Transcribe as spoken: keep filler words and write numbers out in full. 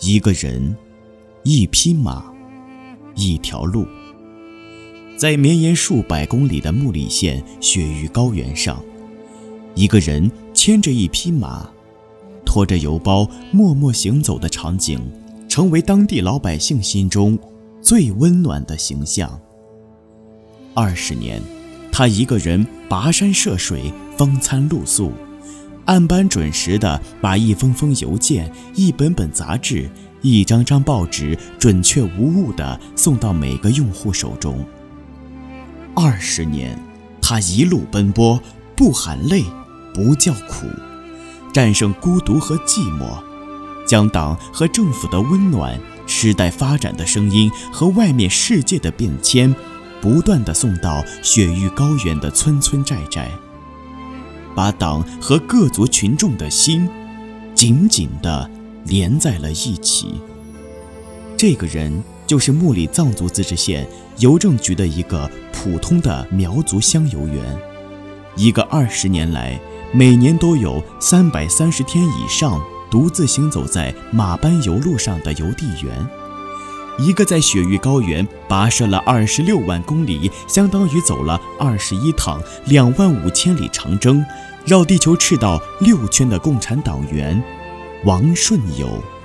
一个人，一匹马，一条路。在绵延数百公里的木里县雪域高原上，一个人牵着一匹马，拖着邮包默默行走的场景，成为当地老百姓心中最温暖的形象。二十年，他一个人跋山涉水，风餐露宿，按班准时地把一封封邮件、一本本杂志、一张张报纸准确无误地送到每个用户手中。二十年，他一路奔波，不喊累，不叫苦，战胜孤独和寂寞，将党和政府的温暖、时代发展的声音和外面世界的变迁，不断地送到雪域高原的村村寨寨，把党和各族群众的心紧紧地连在了一起。这个人就是木里藏族自治县邮政局的一个普通的苗族乡邮员，一个二十年来每年都有三百三十天以上独自行走在马班邮路上的邮递员，一个在雪域高原跋涉了二十六万公里，相当于走了二十一趟两万五千里长征，绕地球赤道六圈的共产党员王顺友。